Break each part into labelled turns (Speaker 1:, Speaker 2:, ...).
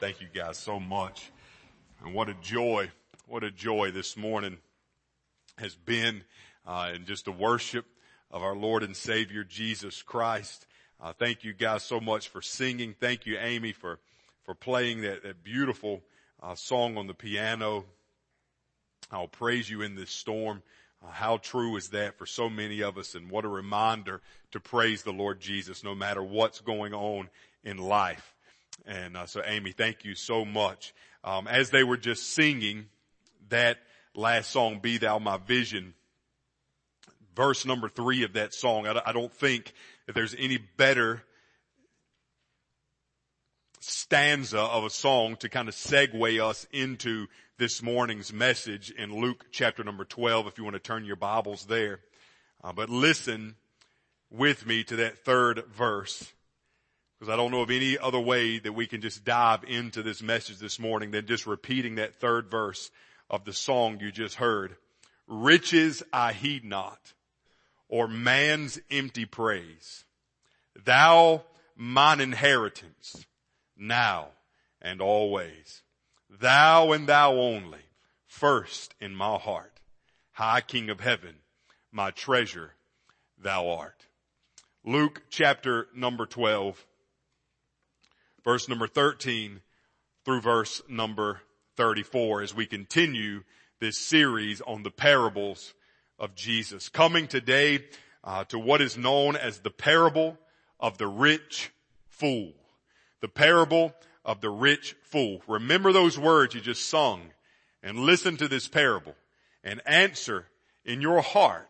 Speaker 1: Thank you guys so much. And what a joy this morning has been in just the worship of our Lord and Savior Jesus Christ. Thank you guys so much for singing. Thank you, Amy, for playing that beautiful song on the piano. I'll praise you in this storm. How true is that for so many of us, and what a reminder to praise the Lord Jesus no matter what's going on in life. And so Amy, thank you so much. As they were just singing that last song, Be Thou My Vision, verse number 3 of that song, I don't think that there's any better stanza of a song to kind of segue us into this morning's message in Luke chapter number 12, if you want to turn your Bibles there. But listen with me to that third verse, because I don't know of any other way that we can just dive into this message this morning than just repeating that third verse of the song you just heard. Riches I heed not, or man's empty praise. Thou mine inheritance, now and always. Thou and thou only, first in my heart. High King of heaven, my treasure thou art. Luke chapter number 12, verse number 13 through verse number 34, as we continue this series on the parables of Jesus. Coming today to what is known as the parable of the rich fool. The parable of the rich fool. Remember those words you just sung and listen to this parable and answer in your heart,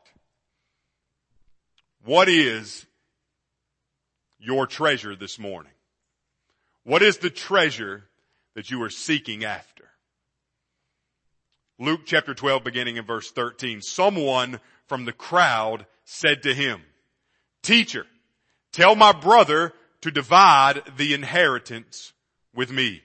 Speaker 1: what is your treasure this morning? What is the treasure that you are seeking after? Luke chapter 12, beginning in verse 13. Someone from the crowd said to him, Teacher, tell my brother to divide the inheritance with me.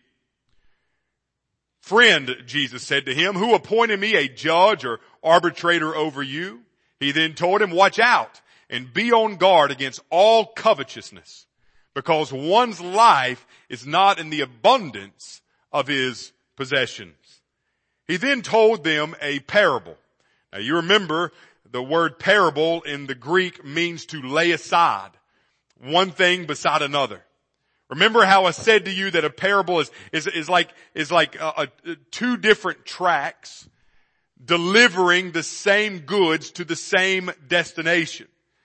Speaker 1: Friend, Jesus said to him, who appointed me a judge or arbitrator over you? He then told him, watch out and be on guard against all covetousness, because one's life is not in the abundance of his possessions. He then told them a parable. Now you remember the word parable in the Greek means to lay aside one thing beside another. Remember how I said to you that a parable is like two different tracks delivering the same goods to the same destination.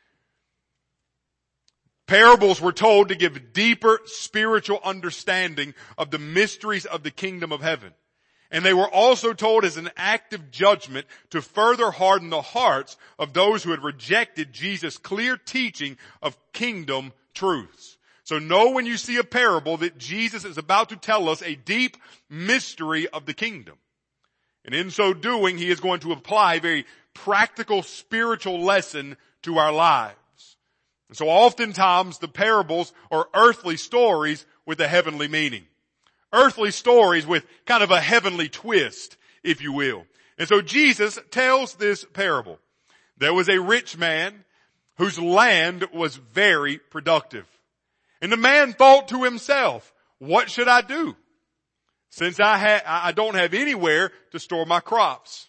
Speaker 1: Parables were told to give deeper spiritual understanding of the mysteries of the kingdom of heaven. And they were also told as an act of judgment to further harden the hearts of those who had rejected Jesus' clear teaching of kingdom truths. So know when you see a parable that Jesus is about to tell us a deep mystery of the kingdom. And in so doing, he is going to apply a very practical spiritual lesson to our lives. And so oftentimes the parables are earthly stories with a heavenly meaning. Earthly stories with kind of a heavenly twist, if you will. And so Jesus tells this parable. There was a rich man whose land was very productive. And the man thought to himself, what should I do? Since I don't have anywhere to store my crops.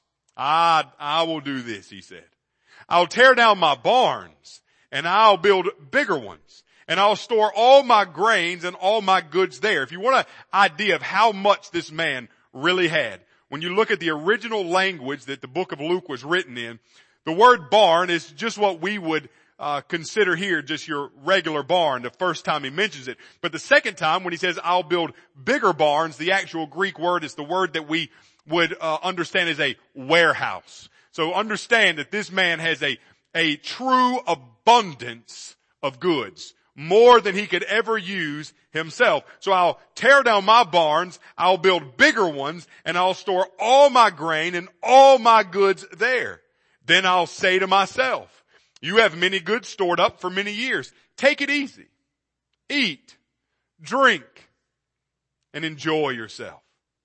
Speaker 1: I will do this, he said. I'll tear down my barns and I'll build bigger ones. And I'll store all my grains and all my goods there. If you want an idea of how much this man really had, when you look at the original language that the book of Luke was written in, the word barn is just what we would consider here just your regular barn the first time he mentions it. But the second time when he says, I'll build bigger barns, the actual Greek word is the word that we would understand as a warehouse. So understand that this man has a true abundance of goods, more than he could ever use himself. So I'll tear down my barns, I'll build bigger ones, and I'll store all my grain and all my goods there. Then I'll say to myself, you have many goods stored up for many years. Take it easy. Eat, drink, and enjoy yourself.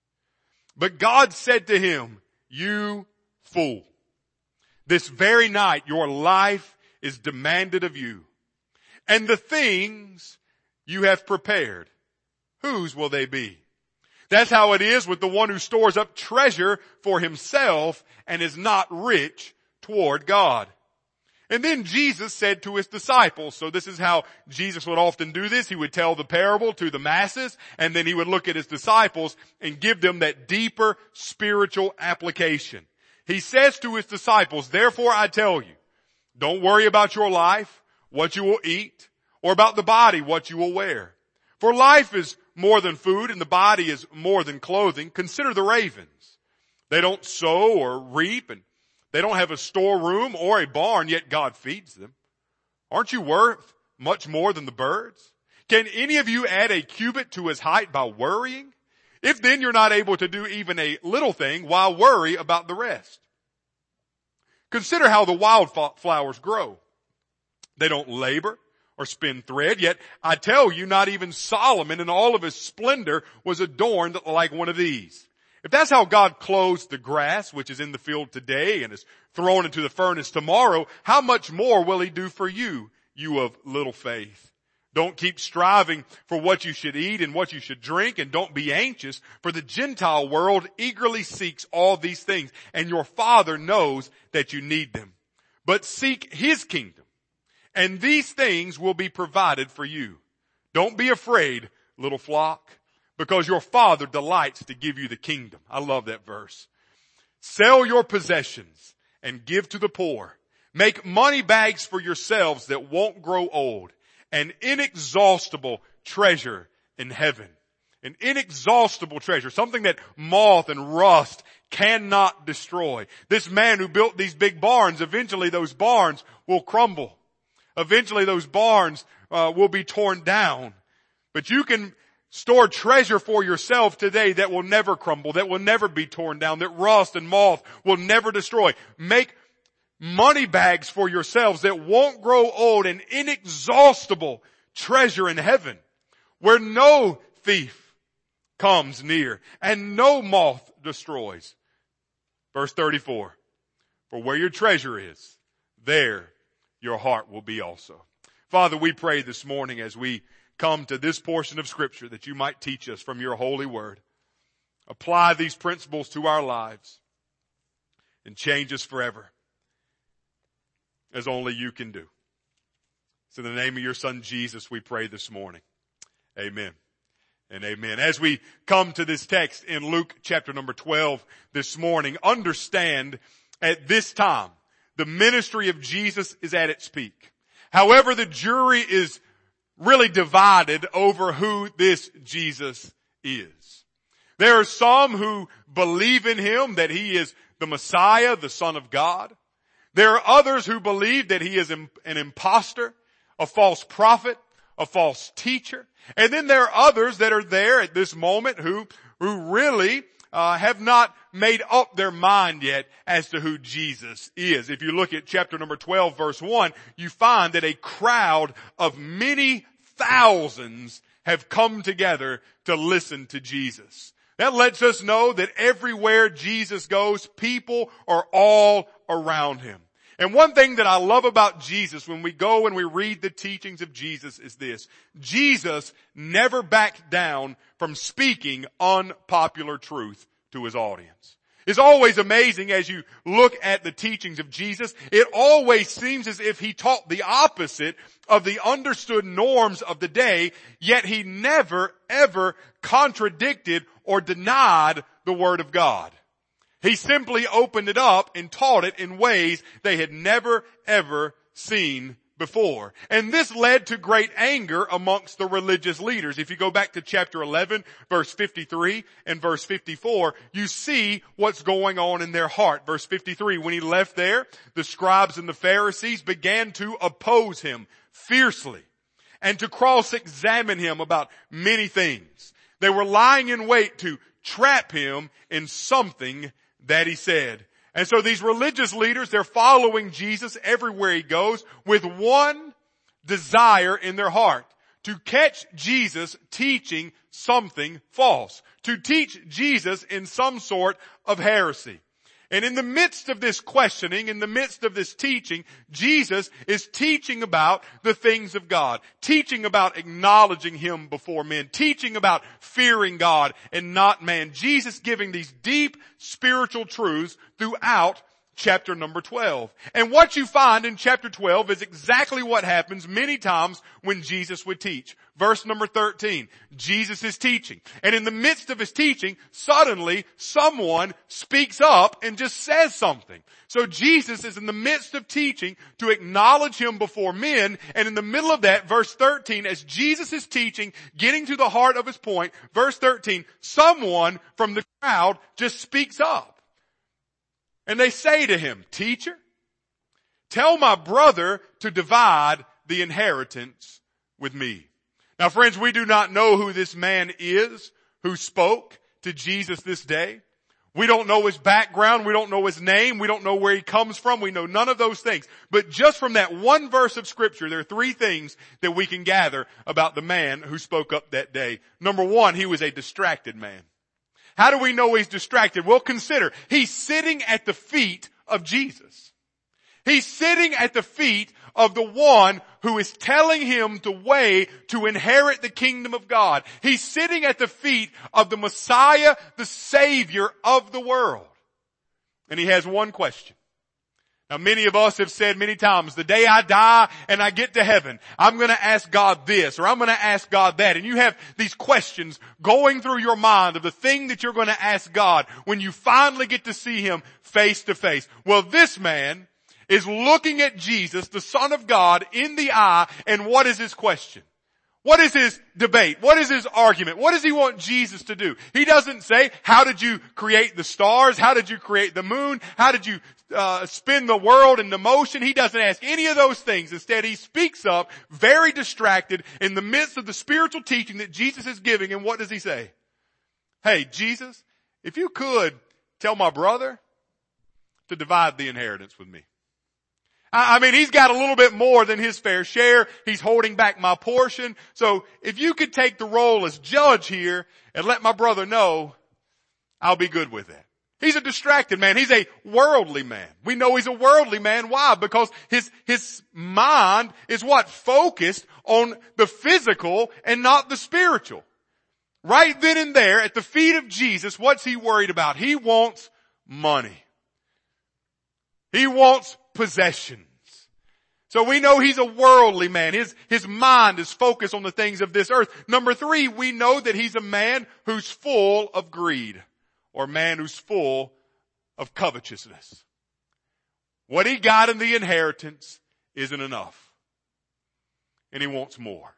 Speaker 1: But God said to him, you fool, this very night your life is demanded of you. And the things you have prepared, whose will they be? That's how it is with the one who stores up treasure for himself and is not rich toward God. And then Jesus said to his disciples, so this is how Jesus would often do this. He would tell the parable to the masses, and then he would look at his disciples and give them that deeper spiritual application. He says to his disciples, therefore I tell you, don't worry about your life, what you will eat, or about the body, what you will wear. For life is more than food, and the body is more than clothing. Consider the ravens. They don't sow or reap, and they don't have a storeroom or a barn, yet God feeds them. Aren't you worth much more than the birds? Can any of you add a cubit to his height by worrying? If then you're not able to do even a little thing, why worry about the rest? Consider how the wildflowers grow. They don't labor or spin thread, yet I tell you, not even Solomon in all of his splendor was adorned like one of these. If that's how God clothes the grass, which is in the field today and is thrown into the furnace tomorrow, how much more will he do for you, you of little faith? Don't keep striving for what you should eat and what you should drink, and don't be anxious, for the Gentile world eagerly seeks all these things, and your Father knows that you need them. But seek his kingdom, and these things will be provided for you. Don't be afraid, little flock, because your Father delights to give you the kingdom. I love that verse. Sell your possessions and give to the poor. Make money bags for yourselves that won't grow old, an inexhaustible treasure in heaven. An inexhaustible treasure, something that moth and rust cannot destroy. This man who built these big barns, eventually those barns will crumble. Eventually those barns will be torn down. But you can store treasure for yourself today that will never crumble, that will never be torn down, that rust and moth will never destroy. Make money bags for yourselves that won't grow old, an inexhaustible treasure in heaven, where no thief comes near and no moth destroys. Verse 34, for where your treasure is, there your heart will be also. Father, we pray this morning as we come to this portion of Scripture that you might teach us from your holy word. Apply these principles to our lives and change us forever as only you can do. It's in the name of your Son Jesus we pray this morning. Amen and amen. As we come to this text in Luke chapter number 12 this morning, understand at this time the ministry of Jesus is at its peak. However, the jury is really divided over who this Jesus is. There are some who believe in him, that he is the Messiah, the Son of God. There are others who believe that he is an imposter, a false prophet, a false teacher. And then there are others that are there at this moment who really have not made up their mind yet as to who Jesus is. If you look at chapter number 12, verse 1, you find that a crowd of many thousands have come together to listen to Jesus. That lets us know that everywhere Jesus goes, people are all around him. And one thing that I love about Jesus when we go and we read the teachings of Jesus is this. Jesus never backed down from speaking unpopular truth to his audience. It's always amazing as you look at the teachings of Jesus. It always seems as if he taught the opposite of the understood norms of the day, yet he never ever contradicted or denied the Word of God. He simply opened it up and taught it in ways they had never ever seen before. And this led to great anger amongst the religious leaders. If you go back to chapter 11, verse 53 and verse 54, you see what's going on in their heart. Verse 53, when he left there, the scribes and the Pharisees began to oppose him fiercely and to cross-examine him about many things. They were lying in wait to trap him in something that he said. And so these religious leaders, they're following Jesus everywhere he goes with one desire in their heart: to catch Jesus teaching something false, to teach Jesus in some sort of heresy. And in the midst of this questioning, in the midst of this teaching, Jesus is teaching about the things of God, teaching about acknowledging Him before men, teaching about fearing God and not man. Jesus giving these deep spiritual truths throughout chapter number 12. And what you find in chapter 12 is exactly what happens many times when Jesus would teach. Verse number 13, Jesus is teaching. And in the midst of His teaching, suddenly someone speaks up and just says something. So Jesus is in the midst of teaching to acknowledge Him before men. And in the middle of that, verse 13, as Jesus is teaching, getting to the heart of His point, verse 13, someone from the crowd just speaks up. And they say to Him, Teacher, tell my brother to divide the inheritance with me. Now friends, we do not know who this man is who spoke to Jesus this day. We don't know his background. We don't know his name. We don't know where he comes from. We know none of those things. But just from that one verse of Scripture, there are three things that we can gather about the man who spoke up that day. Number one, he was a distracted man. How do we know he's distracted? Well, consider, he's sitting at the feet of Jesus. He's sitting at the feet of the one who is telling him the way to inherit the kingdom of God. He's sitting at the feet of the Messiah, the Savior of the world. And he has one question. Now many of us have said many times, the day I die and I get to heaven, I'm going to ask God this or I'm going to ask God that. And you have these questions going through your mind of the thing that you're going to ask God when you finally get to see Him face to face. Well, this man is looking at Jesus, the Son of God, in the eye, and what is his question? What is his debate? What is his argument? What does he want Jesus to do? He doesn't say, how did you create the stars? How did you create the moon? How did you spin the world into motion? He doesn't ask any of those things. Instead, he speaks up, very distracted, in the midst of the spiritual teaching that Jesus is giving, and what does he say? Hey, Jesus, if you could tell my brother to divide the inheritance with me. I mean, he's got a little bit more than his fair share. He's holding back my portion. So if you could take the role as judge here and let my brother know, I'll be good with that. He's a distracted man. He's a worldly man. We know he's a worldly man. Why? Because his mind is what? Focused on the physical and not the spiritual. Right then and there at the feet of Jesus, what's he worried about? He wants money. He wants possessions. So we know he's a worldly man. His mind is focused on the things of this earth. Number three, we know that he's a man who's full of greed, or a man who's full of covetousness. What he got in the inheritance isn't enough. And he wants more.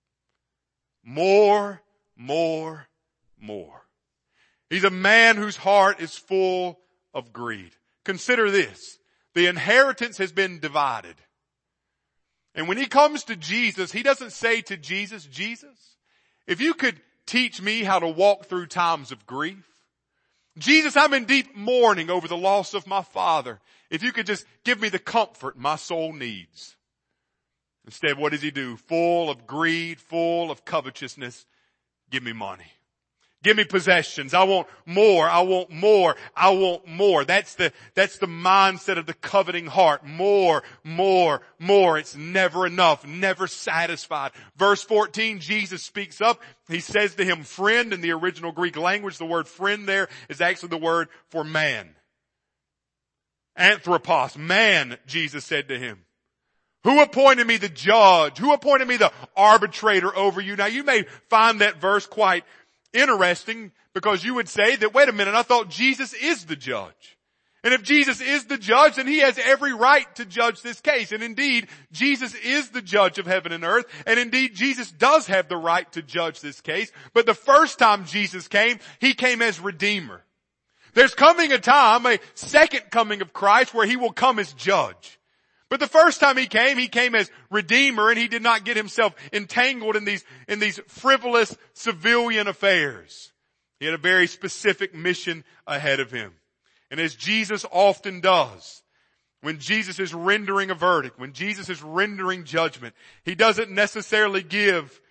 Speaker 1: More, more, more. He's a man whose heart is full of greed. Consider this. The inheritance has been divided. And when he comes to Jesus, he doesn't say to Jesus, Jesus, if you could teach me how to walk through times of grief. Jesus, I'm in deep mourning over the loss of my father. If you could just give me the comfort my soul needs. Instead, what does he do? Full of greed, full of covetousness. Give me money. Give me possessions. I want more. I want more. I want more. That's the mindset of the coveting heart. More, more, more. It's never enough, never satisfied. Verse 14, Jesus speaks up. He says to him, friend. In the original Greek language, the word friend there is actually the word for man. Anthropos, man, Jesus said to him. Who appointed me the judge? Who appointed me the arbitrator over you? Now you may find that verse quite interesting, because you would say that, wait a minute, I thought Jesus is the judge. And if Jesus is the judge, then he has every right to judge this case. And indeed, Jesus is the judge of heaven and earth. And indeed, Jesus does have the right to judge this case. But the first time Jesus came, he came as Redeemer. There's coming a time, a second coming of Christ, where he will come as judge. But the first time he came as Redeemer, and he did not get himself entangled in these frivolous civilian affairs. He had a very specific mission ahead of him. And as Jesus often does, when Jesus is rendering a verdict, when Jesus is rendering judgment, he doesn't necessarily give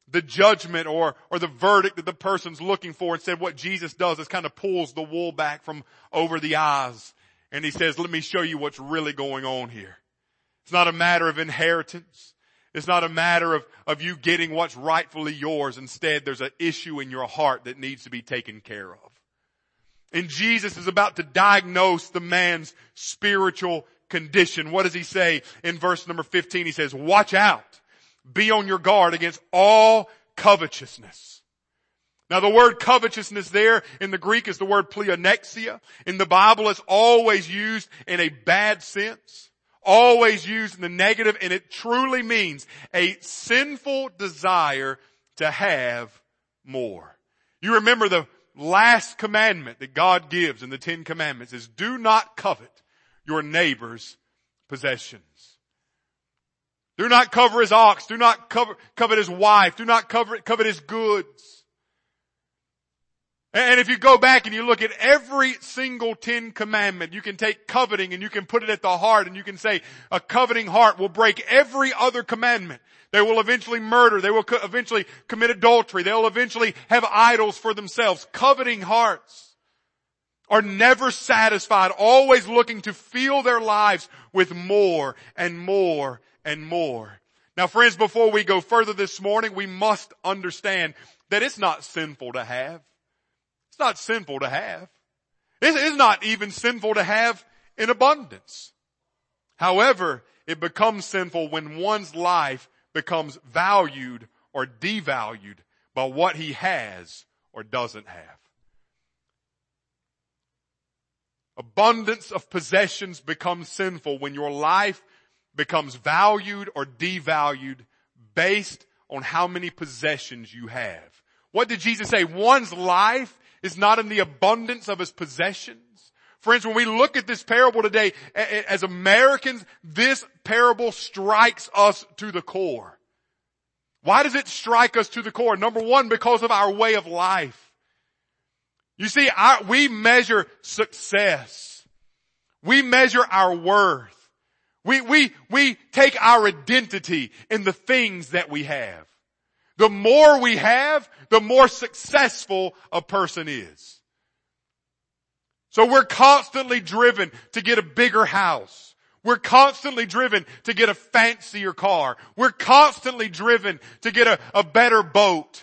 Speaker 1: the judgment or the verdict that the person's looking for. Instead, what Jesus does is kind of pulls the wool back from over the eyes. And he says, let me show you what's really going on here. It's not a matter of inheritance. It's not a matter of you getting what's rightfully yours. Instead, there's an issue in your heart that needs to be taken care of. And Jesus is about to diagnose the man's spiritual condition. What does he say in verse number 15? He says, watch out. Be on your guard against all covetousness. Now the word covetousness there in the Greek is the word pleonexia. In the Bible it's always used in a bad sense. Always used in the negative, and it truly means a sinful desire to have more. You remember the last commandment that God gives in the 10 Commandments is do not covet your neighbor's possessions. Do not covet his ox. Do not covet his wife. Do not covet his goods. And if you go back and you look at every single 10 commandment, you can take coveting and you can put it at the heart and you can say a coveting heart will break every other commandment. They will eventually murder. They will eventually commit adultery. They will eventually have idols for themselves. Coveting hearts are never satisfied, always looking to fill their lives with more and more and more. Now friends, before we go further this morning, we must understand that it's not sinful to have. It's not sinful to have. It's not even sinful to have in abundance. However, it becomes sinful when one's life becomes valued or devalued by what he has or doesn't have. Abundance of possessions becomes sinful when your life becomes valued or devalued based on how many possessions you have. What did Jesus say? One's life is not in the abundance of his possessions. Friends, when we look at this parable today, as Americans, this parable strikes us to the core. Why does it strike us to the core? Number one, because of our way of life. You see, we measure success. We measure our worth. We take our identity in the things that we have. The more we have, the more successful a person is. So we're constantly driven to get a bigger house. We're constantly driven to get a fancier car. We're constantly driven to get a better boat.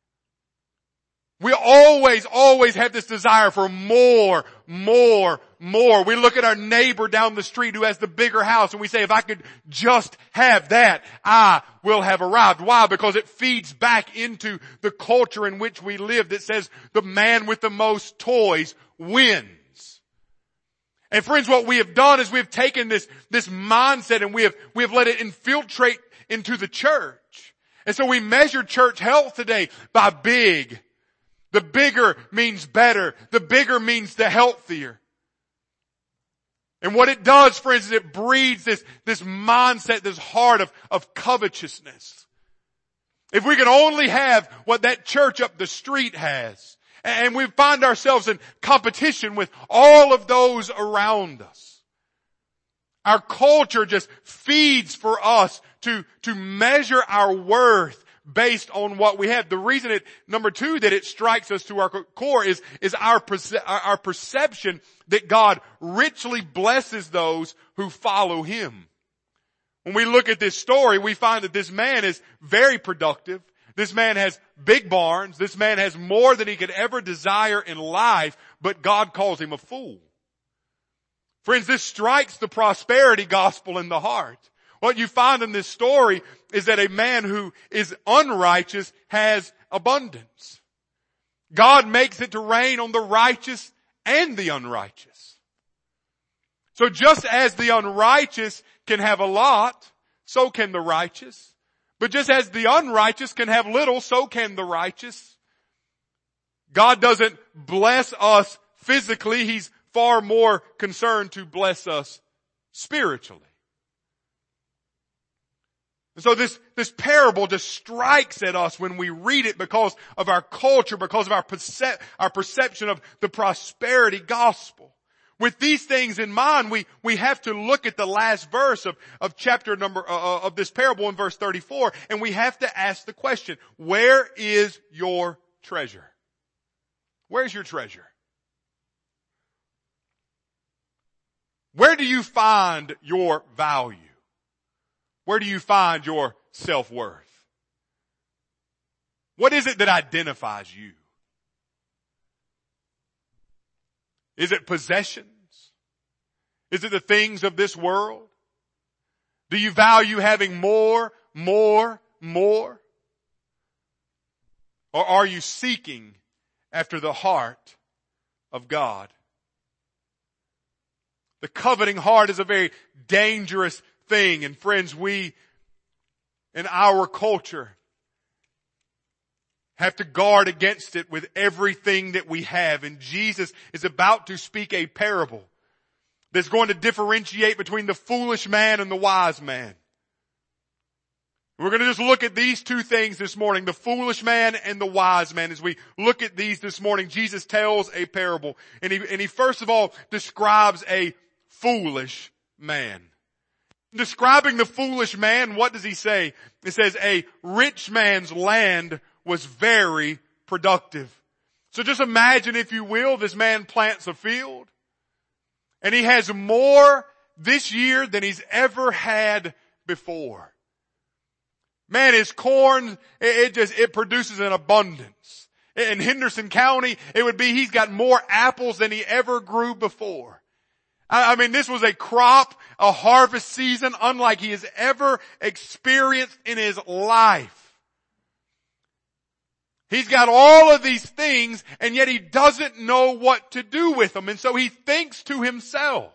Speaker 1: We always have this desire for more. We look at our neighbor down the street who has the bigger house and we say, if I could just have that, I will have arrived. Why? Because it feeds back into the culture in which we live that says the man with the most toys wins. And friends, what we have done is we've taken this mindset and we have let it infiltrate into the church. And so we measure church health today by big. The bigger means better. The bigger means the healthier. And what it does, friends, is it breeds this mindset, this heart of covetousness. If we can only have what that church up the street has, and we find ourselves in competition with all of those around us. Our culture just feeds for us to measure our worth based on what we have. The reason number two, that it strikes us to our core is our perception that God richly blesses those who follow him. When we look at this story, we find that this man is very productive. This man has big barns. This man has more than he could ever desire in life, but God calls him a fool. Friends, this strikes the prosperity gospel in the heart. What you find in this story is that a man who is unrighteous has abundance. God makes it to rain on the righteous and the unrighteous. So just as the unrighteous can have a lot, so can the righteous. But just as the unrighteous can have little, so can the righteous. God doesn't bless us physically. He's far more concerned to bless us spiritually. And so this parable just strikes at us when we read it because of our culture, because of our perception of the prosperity gospel. With these things in mind, we have to look at the last verse of chapter number, of this parable in verse 34, and we have to ask the question, where is your treasure? Where's your treasure? Where do you find your value? Where do you find your self-worth? What is it that identifies you? Is it possessions? Is it the things of this world? Do you value having more? Or are you seeking after the heart of God? The coveting heart is a very dangerous thing. And friends, we, in our culture, have to guard against it with everything that we have. And Jesus is about to speak a parable that's going to differentiate between the foolish man and the wise man. We're going to just look at these two things this morning, the foolish man and the wise man. As we look at these this morning, Jesus tells a parable. And he first of all describes a foolish man. Describing the foolish man, what does he say? It says, a rich man's land was very productive. So just imagine, if you will, this man plants a field and he has more this year than he's ever had before. Man, his corn, it produces an abundance. In Henderson County, it would be he's got more apples than he ever grew before. I mean, this was a crop, a harvest season unlike he has ever experienced in his life. He's got all of these things, and yet he doesn't know what to do with them. And so he thinks to himself,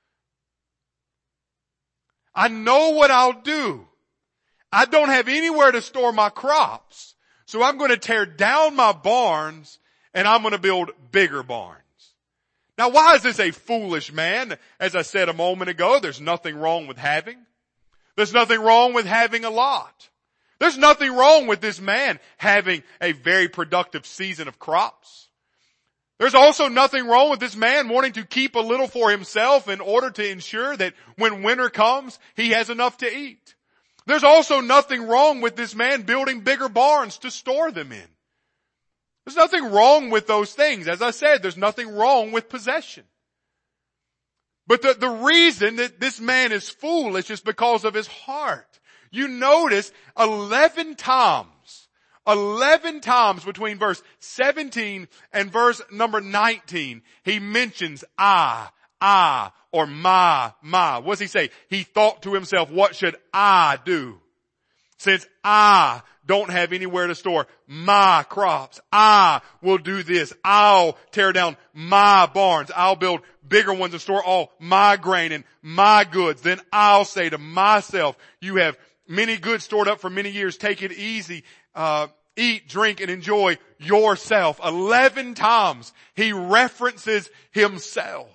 Speaker 1: I know what I'll do. I don't have anywhere to store my crops, so I'm going to tear down my barns and I'm going to build bigger barns. Now, why is this a foolish man? As I said a moment ago, there's nothing wrong with having. There's nothing wrong with having a lot. There's nothing wrong with this man having a very productive season of crops. There's also nothing wrong with this man wanting to keep a little for himself in order to ensure that when winter comes, he has enough to eat. There's also nothing wrong with this man building bigger barns to store them in. There's nothing wrong with those things. As I said, there's nothing wrong with possession. But the reason that this man is foolish is because of his heart. You notice 11 times between verse 17 and verse number 19, he mentions I, or my. What does he say? He thought to himself, what should I do? Since I don't have anywhere to store my crops, I will do this. I'll tear down my barns. I'll build bigger ones and store all my grain and my goods. Then I'll say to myself, you have many goods stored up for many years. Take it easy. Eat, drink, and enjoy yourself. 11 times he references himself.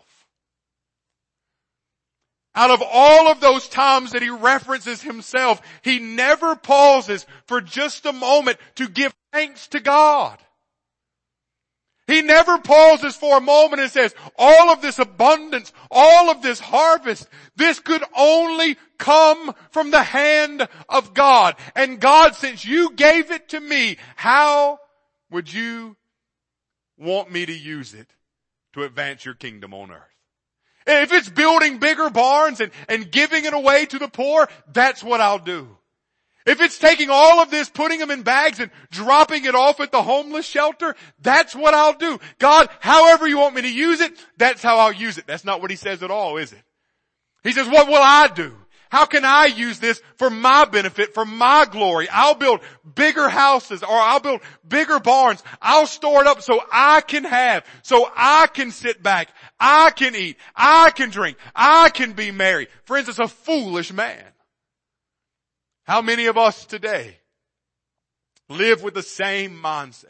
Speaker 1: Out of all of those times that he references himself, he never pauses for just a moment to give thanks to God. He never pauses for a moment and says, all of this abundance, all of this harvest, this could only come from the hand of God. And God, since you gave it to me, how would you want me to use it to advance your kingdom on earth? If it's building bigger barns and giving it away to the poor, that's what I'll do. If it's taking all of this, putting them in bags and dropping it off at the homeless shelter, that's what I'll do. God, however you want me to use it, that's how I'll use it. That's not what he says at all, is it? He says, what will I do? How can I use this for my benefit, for my glory? I'll build bigger houses, or I'll build bigger barns. I'll store it up so I can have, so I can sit back, I can eat, I can drink, I can be merry. Friends, it's a foolish man. How many of us today live with the same mindset?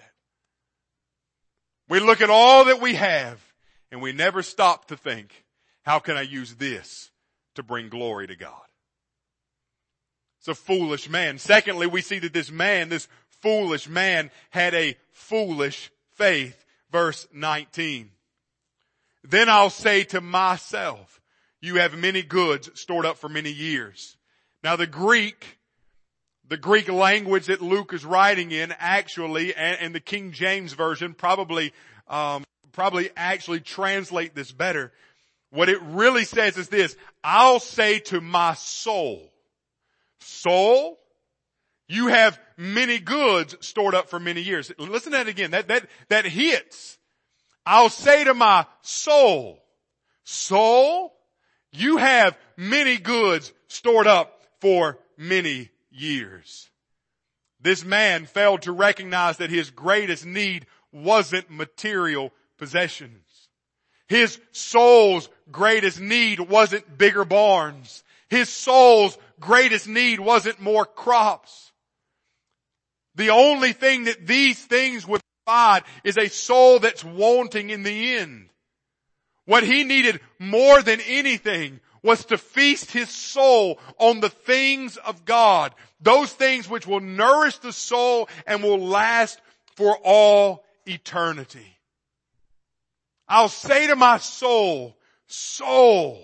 Speaker 1: We look at all that we have and we never stop to think, how can I use this to bring glory to God? It's a foolish man. Secondly, we see that this foolish man, had a foolish faith. Verse 19. then I'll say to myself, you have many goods stored up for many years. Now the Greek language that Luke is writing in actually, and the King James Version probably actually translate this better. What it really says is this: I'll say to my soul, soul, you have many goods stored up for many years. Listen to that again. That hits. I'll say to my soul, soul, you have many goods stored up for many years. This man failed to recognize that his greatest need wasn't material possessions. His soul's greatest need wasn't bigger barns. His soul's greatest need wasn't more crops. The only thing that these things would provide is a soul that's wanting in the end. What he needed more than anything was to feast his soul on the things of God. Those things which will nourish the soul and will last for all eternity. I'll say to my soul, soul.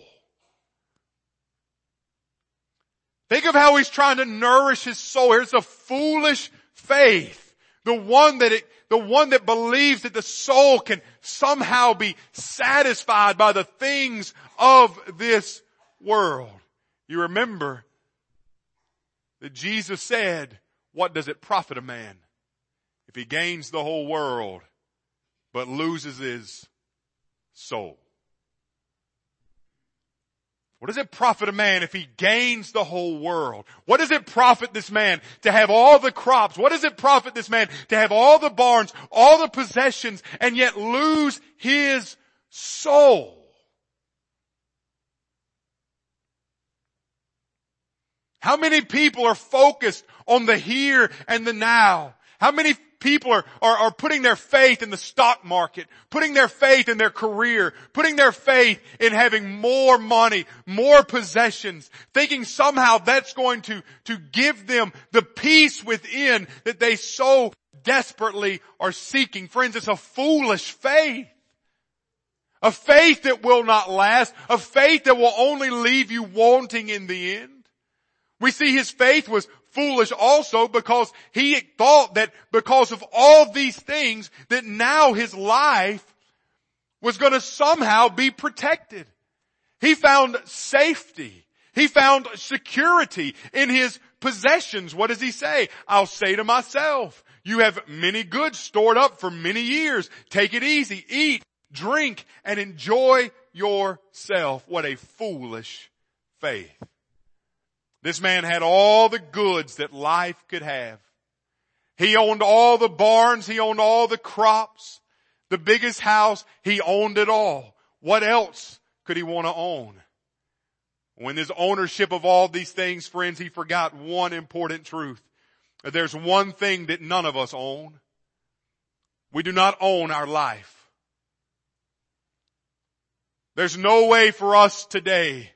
Speaker 1: Think of how he's trying to nourish his soul. Here's a foolish faith. The one that believes that the soul can somehow be satisfied by the things of this world. You remember that Jesus said, what does it profit a man if he gains the whole world but loses his soul? What does it profit a man if he gains the whole world? What does it profit this man to have all the crops? What does it profit this man to have all the barns, all the possessions, and yet lose his soul? How many people are focused on the here and the now? How many people are putting their faith in the stock market, putting their faith in their career, putting their faith in having more money, more possessions, thinking somehow that's going to give them the peace within that they so desperately are seeking? Friends, it's a foolish faith. A faith that will not last. A faith that will only leave you wanting in the end. We see his faith was foolish also because he thought that because of all these things that now his life was going to somehow be protected. He found safety. He found security in his possessions. What does he say? I'll say to myself, you have many goods stored up for many years. Take it easy. Eat, drink, and enjoy yourself. What a foolish faith. This man had all the goods that life could have. He owned all the barns. He owned all the crops. The biggest house. He owned it all. What else could he want to own? When his ownership of all these things, friends, he forgot one important truth. There's one thing that none of us own. We do not own our life. There's no way for us today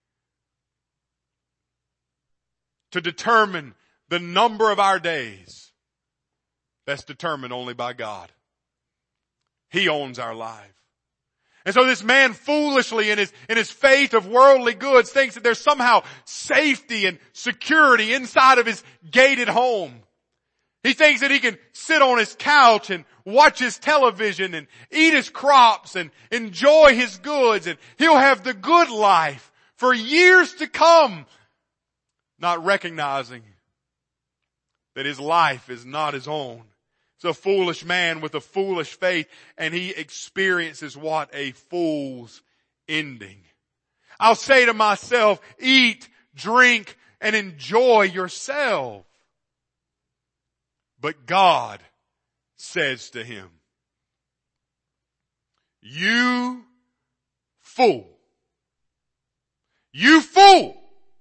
Speaker 1: to determine the number of our days. That's determined only by God. He owns our life. And so this man foolishly in his faith of worldly goods thinks that there's somehow safety and security inside of his gated home. He thinks that he can sit on his couch and watch his television and eat his crops and enjoy his goods, and he'll have the good life for years to come, not recognizing that his life is not his own. It's a foolish man with a foolish faith, and he experiences what? A fool's ending. I'll say to myself, eat, drink, and enjoy yourself. But God says to him, you fool. You fool.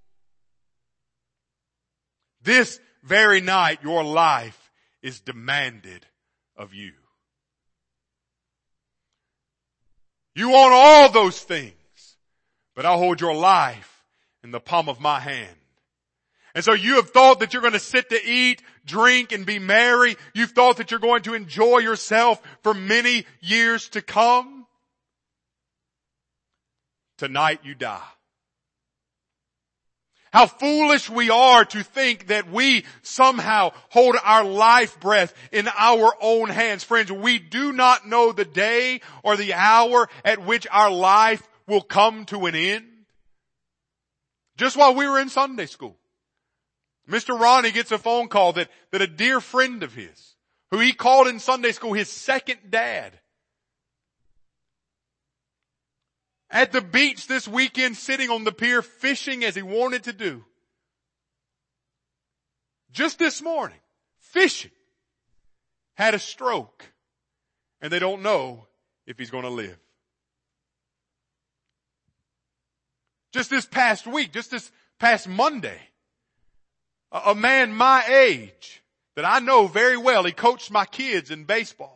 Speaker 1: This very night your life is demanded of you. You want all those things, but I'll hold your life in the palm of my hand. And so you have thought that you're going to sit to eat, drink, and be merry. You've thought that you're going to enjoy yourself for many years to come. tonight you die. How foolish we are to think that we somehow hold our life breath in our own hands. Friends, we do not know the day or the hour at which our life will come to an end. Just while we were in Sunday school, Mr. Ronnie gets a phone call that a dear friend of his, who he called in Sunday school his second dad, at the beach this weekend, sitting on the pier, fishing as he wanted to do. Just this morning, fishing, had a stroke, and they don't know if he's going to live. Just this past week, just this past Monday, a man my age that I know very well, he coached my kids in baseball,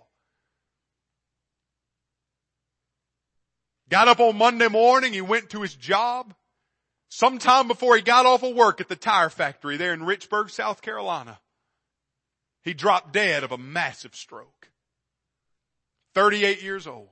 Speaker 1: got up on Monday morning, he went to his job. Sometime before he got off of work at the tire factory there in Richburg, South Carolina, he dropped dead of a massive stroke. 38 years old.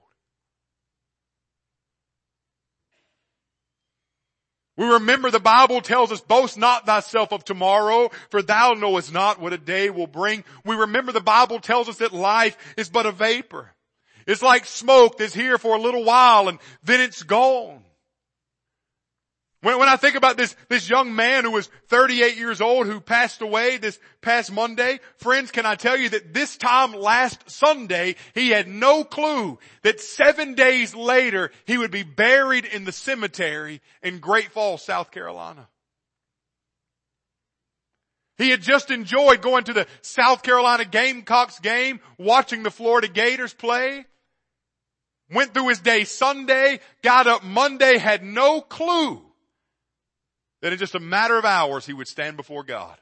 Speaker 1: We remember the Bible tells us, boast not thyself of tomorrow, for thou knowest not what a day will bring. We remember the Bible tells us that life is but a vapor. It's like smoke that's here for a little while and then it's gone. When I think about this young man who was 38 years old who passed away this past Monday, friends, can I tell you that this time last Sunday, he had no clue that 7 days later he would be buried in the cemetery in Great Falls, South Carolina. He had just enjoyed going to the South Carolina Gamecocks game, watching the Florida Gators play. Went through his day Sunday, got up Monday, had no clue that in just a matter of hours he would stand before God.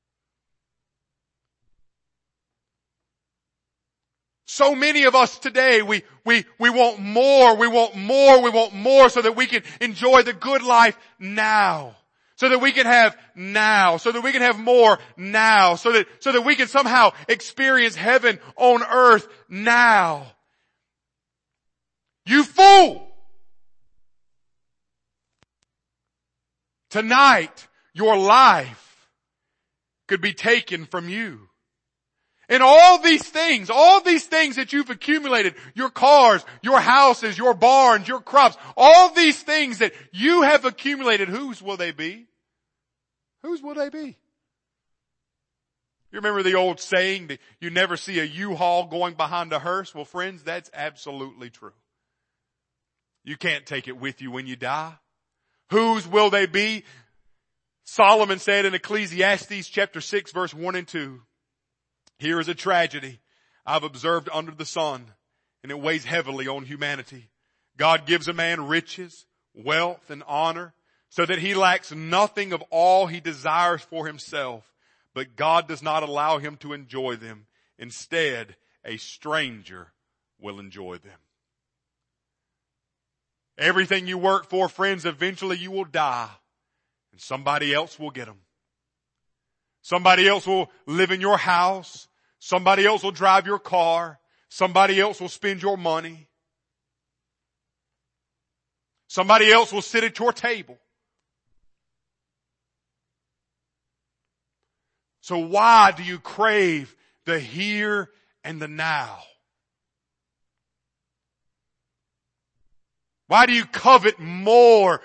Speaker 1: So many of us today, we want more, we want more, we want more so that we can enjoy the good life now. So that we can have now, so that we can have more now, so that we can somehow experience heaven on earth now. You fool! Tonight, your life could be taken from you. And all these things that you've accumulated, your cars, your houses, your barns, your crops, all these things that you have accumulated, whose will they be? Whose will they be? You remember the old saying that you never see a U-Haul going behind a hearse? Well, friends, that's absolutely true. You can't take it with you when you die. Whose will they be? Solomon said in Ecclesiastes chapter 6 verse 1 and 2, here is a tragedy I've observed under the sun, and it weighs heavily on humanity. God gives a man riches, wealth, and honor, so that he lacks nothing of all he desires for himself, but God does not allow him to enjoy them. Instead, a stranger will enjoy them. Everything you work for, friends, eventually you will die and somebody else will get them. Somebody else will live in your house. Somebody else will drive your car. Somebody else will spend your money. Somebody else will sit at your table. So why do you crave the here and the now? Why do you covet more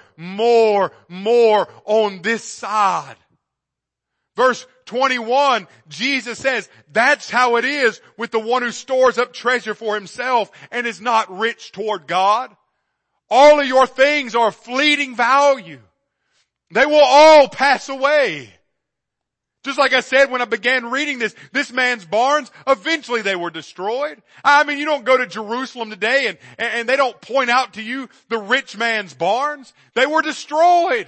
Speaker 1: on this side? Verse 21, Jesus says, that's how it is with the one who stores up treasure for himself and is not rich toward God. All of your things are of fleeting value. They will all pass away. Just like I said when I began reading this man's barns, eventually they were destroyed. I mean, you don't go to Jerusalem today and they don't point out to you the rich man's barns. They were destroyed.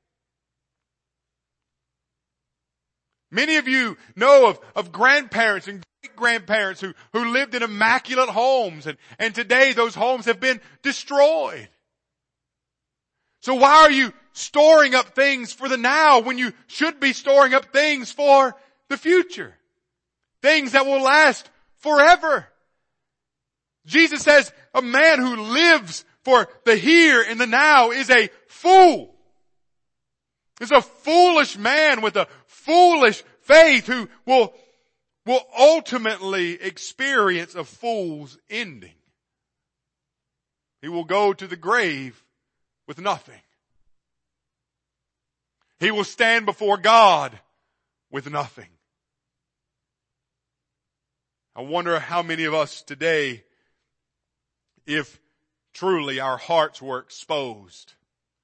Speaker 1: Many of you know of grandparents and great-grandparents who lived in immaculate homes and today those homes have been destroyed. So why are you storing up things for the now when you should be storing up things for the future? Things that will last forever. Jesus says a man who lives for the here and the now is a fool. It's a foolish man with a foolish faith who will ultimately experience a fool's ending. He will go to the grave with nothing. He will stand before God with nothing. I wonder how many of us today, if truly our hearts were exposed,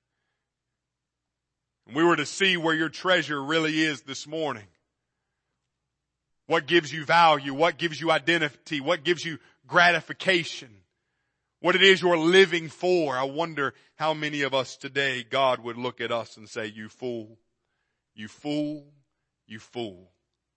Speaker 1: and we were to see where your treasure really is this morning, what gives you value, what gives you identity, what gives you gratification, what it is you're living for. I wonder how many of us today God would look at us and say, you fool, you fool, you fool.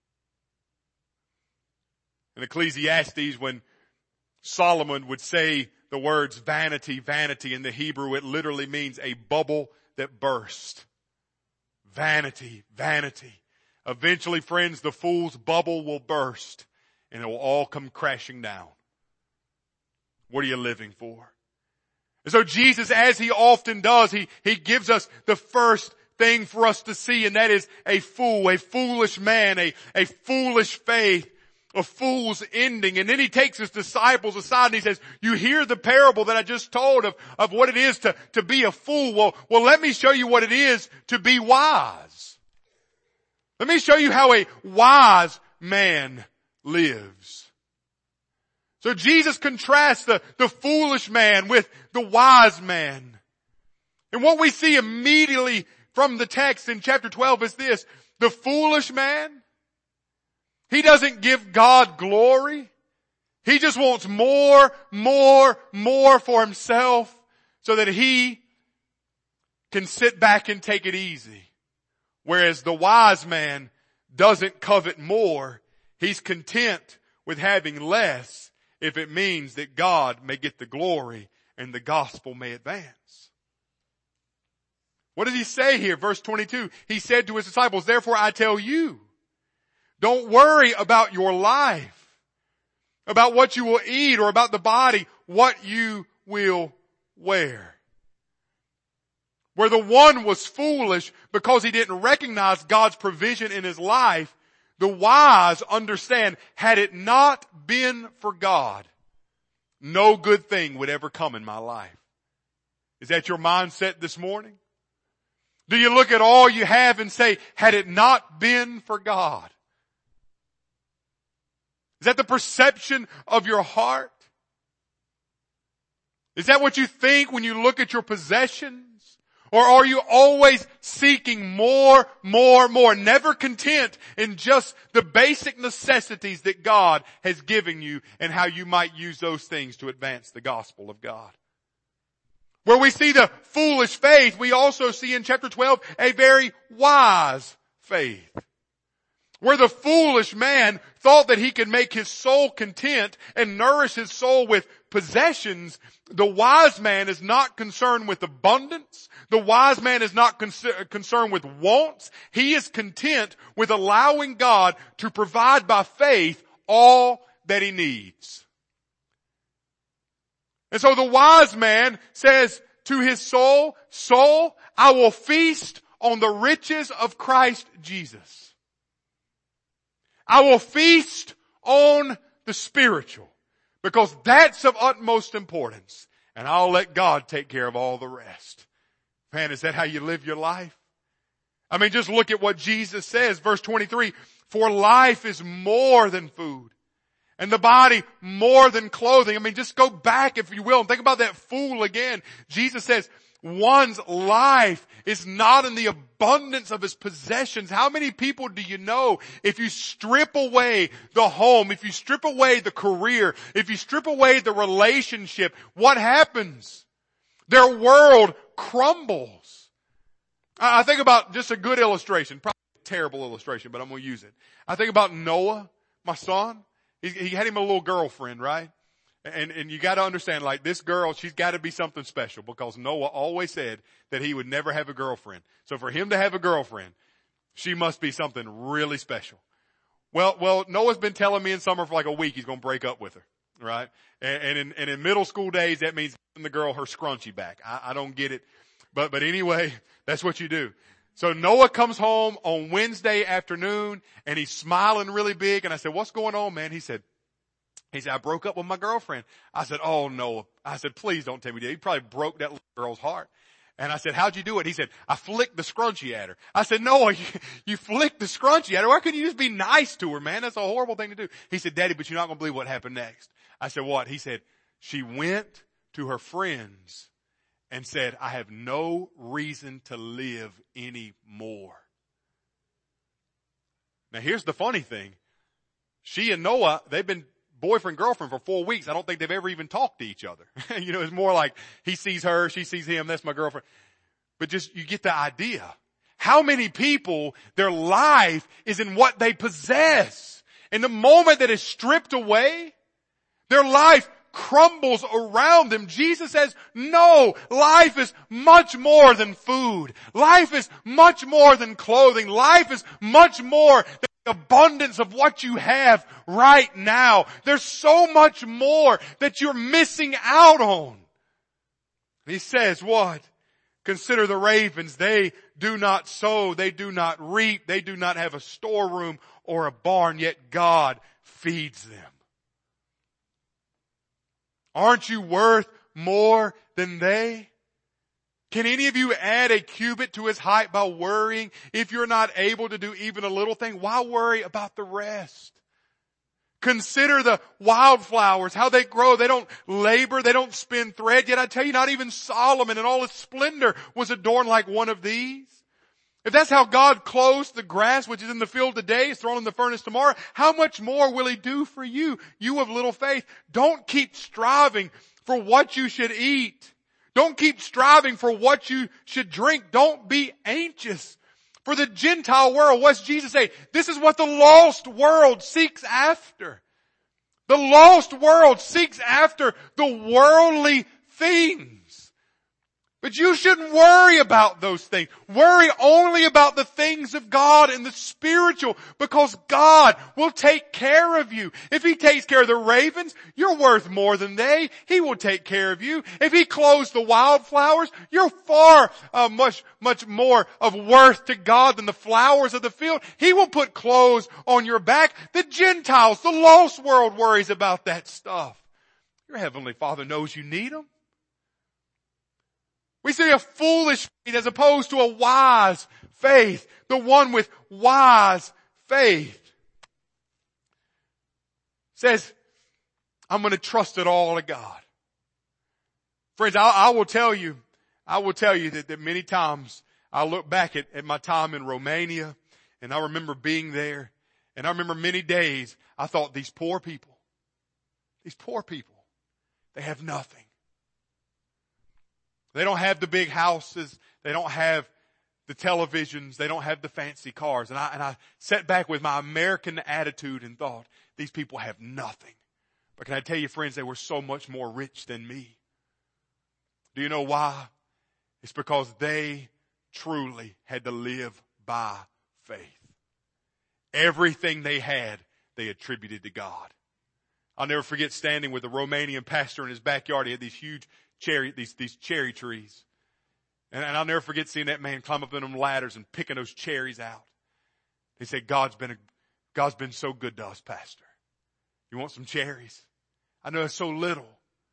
Speaker 1: In Ecclesiastes, when Solomon would say the words vanity, vanity in the Hebrew, it literally means a bubble that burst. Vanity, vanity. Eventually, friends, the fool's bubble will burst and it will all come crashing down. What are you living for? And so Jesus, as he often does, he gives us the first thing for us to see, and that is a fool, a foolish man, a foolish faith, a fool's ending. And then he takes his disciples aside and he says, you hear the parable that I just told of what it is to be a fool. Well, let me show you what it is to be wise. Let me show you how a wise man lives. So Jesus contrasts the foolish man with the wise man. And what we see immediately from the text in chapter 12 is this: the foolish man, he doesn't give God glory. He just wants more for himself so that he can sit back and take it easy. Whereas the wise man doesn't covet more. He's content with having less if it means that God may get the glory and the gospel may advance. What does he say here? Verse 22, he said to his disciples, therefore I tell you, don't worry about your life, about what you will eat, or about the body, what you will wear. Where the one was foolish because he didn't recognize God's provision in his life, the wise understand, had it not been for God, no good thing would ever come in my life. Is that your mindset this morning? Do you look at all you have and say, had it not been for God? Is that the perception of your heart? Is that what you think when you look at your possessions? Or are you always seeking more, never content in just the basic necessities that God has given you and how you might use those things to advance the gospel of God? Where we see the foolish faith, we also see in chapter 12 a very wise faith. Where the foolish man thought that he could make his soul content and nourish his soul with possessions, the wise man is not concerned with abundance. The wise man is not concerned with wants. He is content with allowing God to provide by faith all that he needs. And so the wise man says to his soul, soul, I will feast on the riches of Christ Jesus. I will feast on the spiritual because that's of utmost importance, and I'll let God take care of all the rest. Man, is that how you live your life? I mean, just look at what Jesus says, verse 23, for life is more than food and the body more than clothing. I mean, just go back, if you will, and think about that fool again. Jesus says, one's life is not in the abundance of his possessions. How many people do you know, if you strip away the home, if you strip away the career, if you strip away the relationship, what happens? Their world crumbles. I think about just a good illustration, probably a terrible illustration, but I'm going to use it. I think about Noah, my son. He had him a little girlfriend, right? And you gotta understand, like, this girl, she's gotta be something special because Noah always said that he would never have a girlfriend. So for him to have a girlfriend, she must be something really special. Well, Noah's been telling me in summer for like a week he's gonna break up with her. right? And in middle school days, that means giving the girl her scrunchie back. I don't get it. But anyway, that's what you do. So Noah comes home on Wednesday afternoon and he's smiling really big. And I said, what's going on, man? He said, I broke up with my girlfriend. I said, oh Noah. I said, please don't tell me that. He probably broke that little girl's heart. And I said, how'd you do it? He said, I flicked the scrunchie at her. I said, Noah, you flicked the scrunchie at her. Why couldn't you just be nice to her, man? That's a horrible thing to do. He said, Daddy, but you're not going to believe what happened next. I said, what? He said, she went to her friends and said, I have no reason to live anymore. Now here's the funny thing. She and Noah, they've been boyfriend, girlfriend for 4 weeks. I don't think they've ever even talked to each other. It's more like he sees her, she sees him, that's my girlfriend. But just, you get the idea. How many people, their life is in what they possess. And the moment that is stripped away, their life crumbles around them. Jesus says, no, life is much more than food. Life is much more than clothing. Life is much more than the abundance of what you have right now. There's so much more that you're missing out on. He says what? Consider the ravens. They do not sow. They do not reap. They do not have a storeroom or a barn, yet God feeds them. Aren't you worth more than they? Can any of you add a cubit to his height by worrying? If you're not able to do even a little thing, why worry about the rest? Consider the wildflowers, how they grow. They don't labor, they don't spin thread. Yet I tell you, not even Solomon in all his splendor was adorned like one of these. If that's how God clothes the grass which is in the field today, is thrown in the furnace tomorrow, how much more will he do for you, you of little faith? Don't keep striving for what you should eat. Don't keep striving for what you should drink. Don't be anxious. For the Gentile world, what's Jesus say? This is what the lost world seeks after. The lost world seeks after the worldly things. But you shouldn't worry about those things. Worry only about the things of God and the spiritual, because God will take care of you. If he takes care of the ravens, you're worth more than they. He will take care of you. If he clothes the wildflowers, you're far much more of worth to God than the flowers of the field. He will put clothes on your back. The Gentiles, the lost world worries about that stuff. Your heavenly Father knows you need them. We see a foolish faith as opposed to a wise faith. The one with wise faith says, I'm going to trust it all to God. Friends, I will tell you that many times I look back at my time in Romania, and I remember being there, and I remember many days I thought, these poor people, they have nothing. They don't have the big houses. They don't have the televisions. They don't have the fancy cars. And I sat back with my American attitude and thought, these people have nothing. But can I tell you, friends, they were so much more rich than me. Do you know why? It's because they truly had to live by faith. Everything they had, they attributed to God. I'll never forget standing with a Romanian pastor in his backyard. He had these huge these cherry trees. And I'll never forget seeing that man climb up in them ladders and picking those cherries out. He said, God's been so good to us, Pastor. You want some cherries? I know it's so little.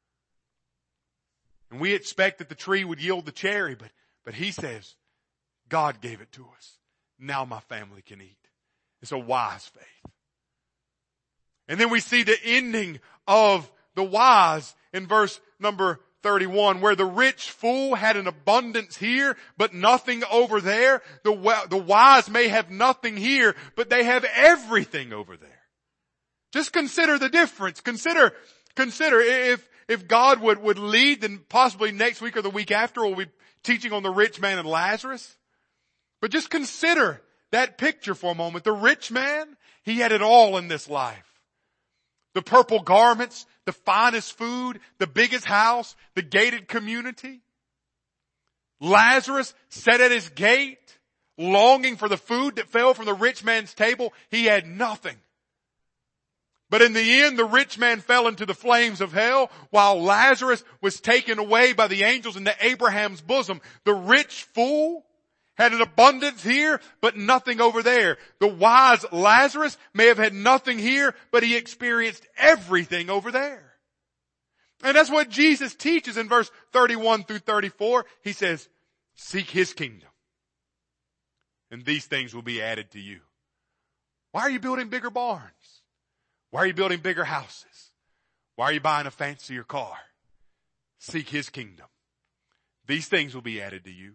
Speaker 1: And we expect that the tree would yield the cherry, but he says, God gave it to us. Now my family can eat. It's a wise faith. And then we see the ending of the wise in verse number 31, where the rich fool had an abundance here, but nothing over there. The wise may have nothing here, but they have everything over there. Just consider the difference. Consider if God would lead, then possibly next week or the week after we'll be teaching on the rich man and Lazarus. But just consider that picture for a moment. The rich man, he had it all in this life. The purple garments, the finest food, the biggest house, the gated community. Lazarus sat at his gate, longing for the food that fell from the rich man's table. He had nothing. But in the end, the rich man fell into the flames of hell, while Lazarus was taken away by the angels into Abraham's bosom. The rich fool had an abundance here, but nothing over there. The wise Lazarus may have had nothing here, but he experienced everything over there. And that's what Jesus teaches in verse 31 through 34. He says, seek his kingdom, and these things will be added to you. Why are you building bigger barns? Why are you building bigger houses? Why are you buying a fancier car? Seek his kingdom. These things will be added to you.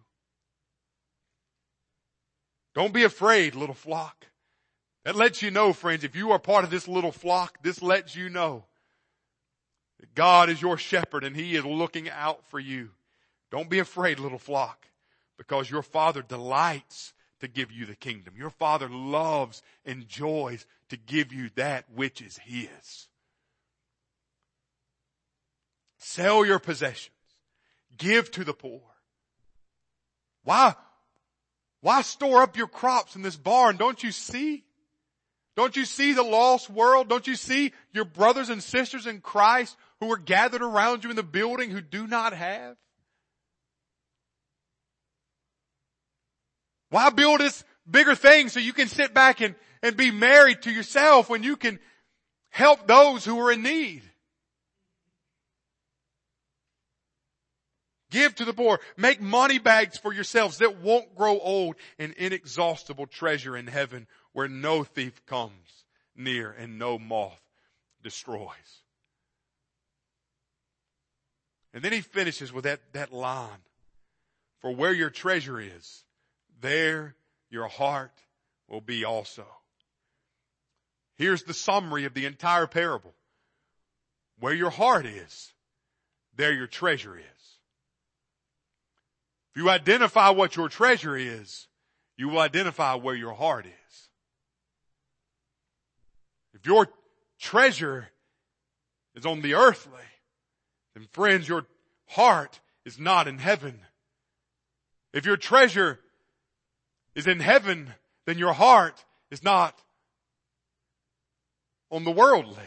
Speaker 1: Don't be afraid, little flock. That lets you know, friends, if you are part of this little flock, this lets you know that God is your shepherd and he is looking out for you. Don't be afraid, little flock, because your Father delights to give you the kingdom. Your Father loves, enjoys to give you that which is his. Sell your possessions. Give to the poor. Why store up your crops in this barn? Don't you see? Don't you see the lost world? Don't you see your brothers and sisters in Christ who are gathered around you in the building who do not have? Why build this bigger thing so you can sit back and be married to yourself when you can help those who are in need? Give to the poor. Make money bags for yourselves that won't grow old, an inexhaustible treasure in heaven where no thief comes near and no moth destroys. And then he finishes with that line. For where your treasure is, there your heart will be also. Here's the summary of the entire parable. Where your heart is, there your treasure is. If you identify what your treasure is, you will identify where your heart is. If your treasure is on the earthly, then friends, your heart is not in heaven. If your treasure is in heaven, then your heart is not on the worldly.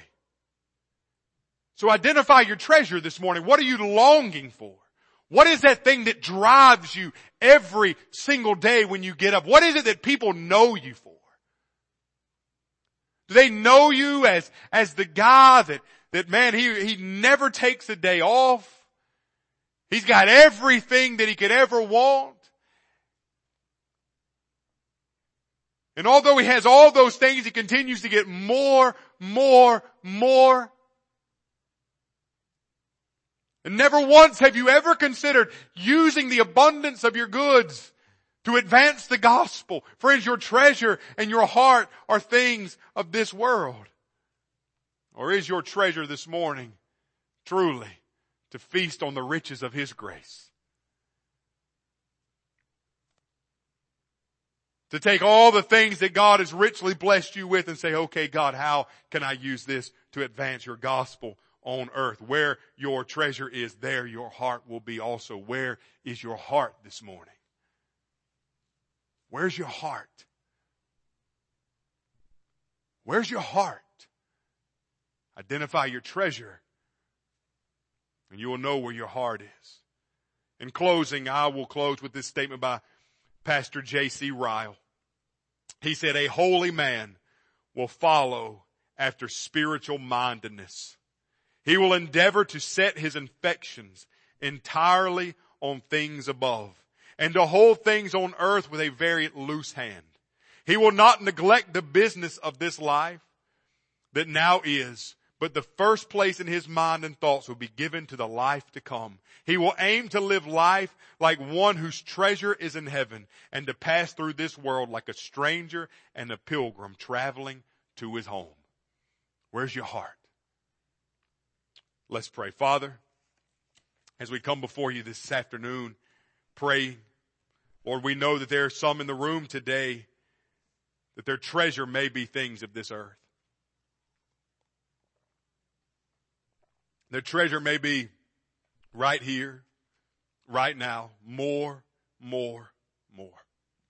Speaker 1: So identify your treasure this morning. What are you longing for? What is that thing that drives you every single day when you get up? What is it that people know you for? Do they know you as the guy that man, he never takes a day off? He's got everything that he could ever want. And although he has all those things, he continues to get more. And never once have you ever considered using the abundance of your goods to advance the gospel. Friends, your treasure and your heart are things of this world. Or is your treasure this morning truly to feast on the riches of his grace? To take all the things that God has richly blessed you with and say, okay, God, how can I use this to advance your gospel on earth? Where your treasure is, there your heart will be also. Where is your heart this morning? Where's your heart? Where's your heart? Identify your treasure and you will know where your heart is. In closing, I will close with this statement by Pastor J.C. Ryle. He said, a holy man will follow after spiritual mindedness. He will endeavor to set his affections entirely on things above and to hold things on earth with a very loose hand. He will not neglect the business of this life that now is, but the first place in his mind and thoughts will be given to the life to come. He will aim to live life like one whose treasure is in heaven and to pass through this world like a stranger and a pilgrim traveling to his home. Where's your heart? Let's pray. Father, as we come before you this afternoon, praying, Lord, we know that there are some in the room today that their treasure may be things of this earth. Their treasure may be right here, right now, more.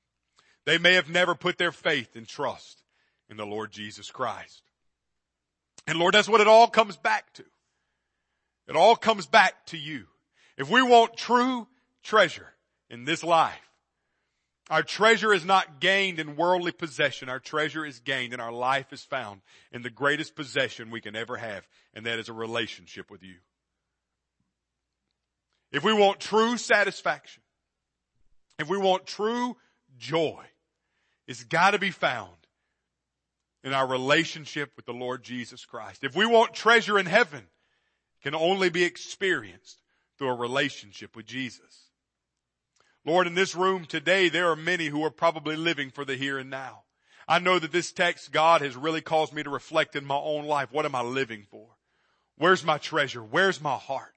Speaker 1: They may have never put their faith and trust in the Lord Jesus Christ. And Lord, that's what it all comes back to. It all comes back to you. If we want true treasure in this life, our treasure is not gained in worldly possession. Our treasure is gained and our life is found in the greatest possession we can ever have, and that is a relationship with you. If we want true satisfaction, if we want true joy, it's got to be found in our relationship with the Lord Jesus Christ. If we want treasure in heaven, it can only be experienced through a relationship with Jesus. Lord, in this room today, there are many who are probably living for the here and now. I know that this text, God, has really caused me to reflect in my own life. What am I living for? Where's my treasure? Where's my heart?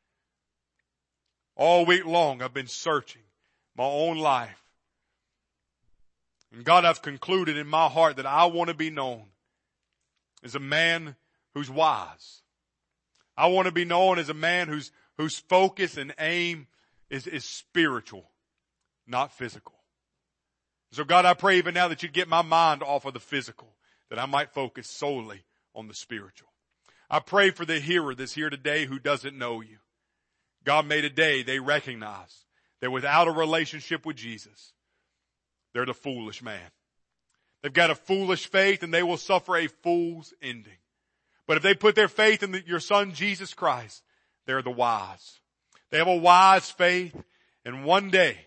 Speaker 1: All week long, I've been searching my own life. And God, I've concluded in my heart that I want to be known as a man who's wise. I want to be known as a man whose focus and aim is spiritual, not physical. So God, I pray even now that you'd get my mind off of the physical, that I might focus solely on the spiritual. I pray for the hearer that's here today who doesn't know you. God, may today they recognize that without a relationship with Jesus, they're the foolish man. They've got a foolish faith and they will suffer a fool's ending. But if they put their faith in your Son, Jesus Christ, they're the wise. They have a wise faith, and one day,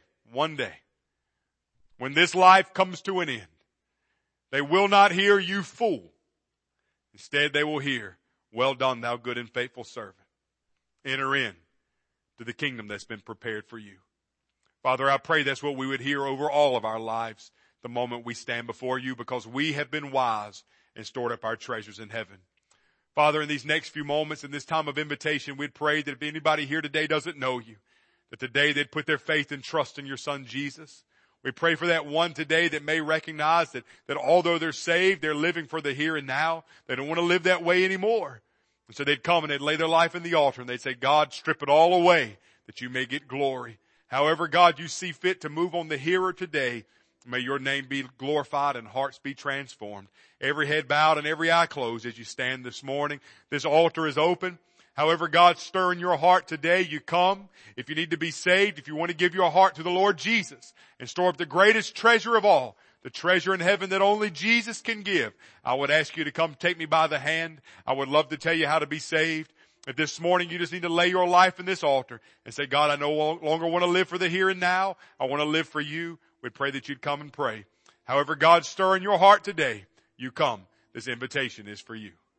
Speaker 1: when this life comes to an end, they will not hear you fool. Instead, they will hear, well done, thou good and faithful servant. Enter in to the kingdom that's been prepared for you. Father, I pray that's what we would hear over all of our lives the moment we stand before you, because we have been wise and stored up our treasures in heaven. Father, in these next few moments, in this time of invitation, we'd pray that if anybody here today doesn't know you, that today they'd put their faith and trust in your Son, Jesus. We pray for that one today that may recognize that although they're saved, they're living for the here and now. They don't want to live that way anymore. And so they'd come and they'd lay their life in the altar and they'd say, God, strip it all away that you may get glory. However, God, you see fit to move on the hearer today. May your name be glorified and hearts be transformed. Every head bowed and every eye closed as you stand this morning. This altar is open. However, God's stirring your heart today, you come. If you need to be saved, if you want to give your heart to the Lord Jesus and store up the greatest treasure of all, the treasure in heaven that only Jesus can give, I would ask you to come take me by the hand. I would love to tell you how to be saved. If this morning you just need to lay your life in this altar and say, God, I no longer want to live for the here and now. I want to live for you. We'd pray that you'd come and pray. However, God's stirring your heart today, you come. This invitation is for you.